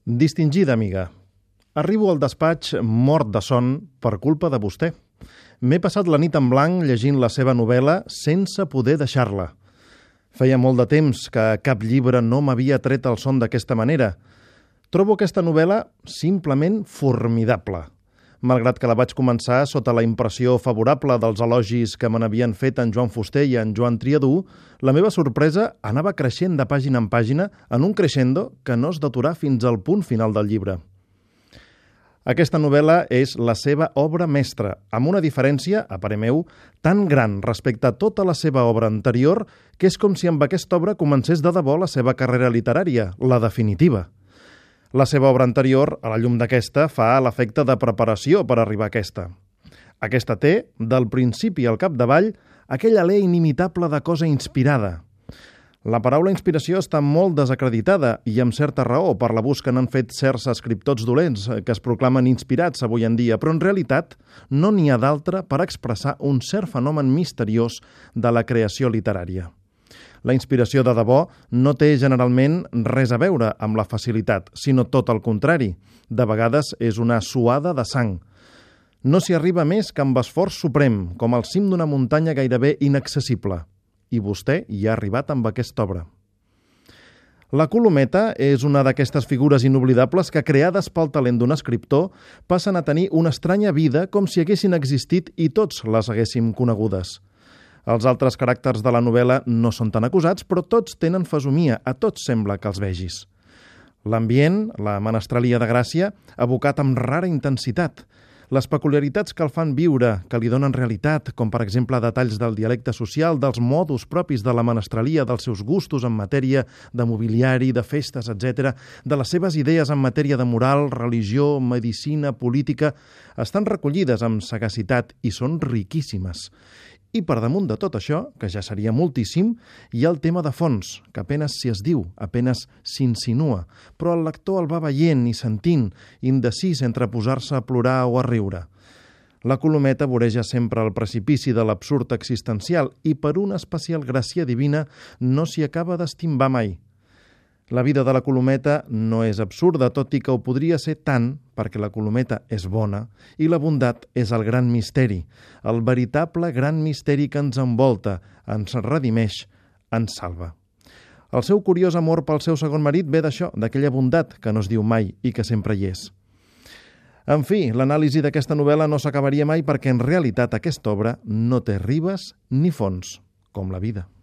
Distingida amiga, arribo al despatx mort de son per culpa de vostè. M'he passat la nit en blanc llegint la seva novel·la sense poder deixar-la. Feia molt de temps que cap llibre no m'havia tret el son d'aquesta manera. Trobo aquesta novel·la simplement formidable. Malgrat que la vaig començar sota la impressió favorable dels elogis que me n'havien fet en Joan Fuster i en Joan Triadú, la meva sorpresa anava creixent de pàgina en pàgina en un crescendo que no es deturà fins al punt final del llibre. Aquesta novel·la és la seva obra mestra, amb una diferència, a parer meu, tan gran respecte a tota la seva obra anterior que és com si amb aquesta obra comencés de debò la seva carrera literària, la definitiva. La seva obra anterior, a la llum d'aquesta, fa l'efecte de preparació per arribar a aquesta. Aquesta té, del principi al capdavall, aquell alè inimitable de cosa inspirada. La paraula inspiració està molt desacreditada i amb certa raó per l'abús que n'han fet certs escriptors dolents que es proclamen inspirats avui en dia, però en realitat no n'hi ha d'altra per expressar un cert fenomen misteriós de la creació literària. La inspiració de debò no té generalment res a veure amb la facilitat, sinó tot el contrari. De vegades és una suada de sang. No s'hi arriba més que amb esforç suprem, com al cim d'una muntanya gairebé inaccessible. I vostè hi ha arribat amb aquesta obra. La Colometa és una d'aquestes figures inoblidables que, creades pel talent d'un escriptor, passen a tenir una estranya vida com si haguessin existit i tots les haguéssim conegudes. Els altres caràcters de la novel·la no són tan acusats, però tots tenen fesomia, a tots sembla que els vegis. L'ambient, la menestralia de Gràcia, abocat amb rara intensitat. Les peculiaritats que el fan viure, que li donen realitat, com per exemple detalls del dialecte social, dels modus propis de la menestralia, dels seus gustos en matèria de mobiliari, de festes, etc., de les seves idees en matèria de moral, religió, medicina, política, estan recollides amb sagacitat i són riquíssimes. I per damunt de tot això, que ja seria moltíssim, hi ha el tema de fons, que apenas s'hi es diu, apenas s'insinua, però el lector el va veient i sentint, indecís entre posar-se a plorar o a riure. La Colometa voreja sempre el precipici de l'absurd existencial i per una especial gràcia divina no s'hi acaba d'estimbar mai. La vida de la Colometa no és absurda, tot i que ho podria ser tant, perquè la Colometa és bona, i la bondat és el gran misteri, el veritable gran misteri que ens envolta, ens redimeix, ens salva. El seu curiós amor pel seu segon marit ve d'això, d'aquella bondat que no es diu mai i que sempre hi és. En fi, l'anàlisi d'aquesta novel·la no s'acabaria mai perquè en realitat aquesta obra no té ribes ni fons, com la vida.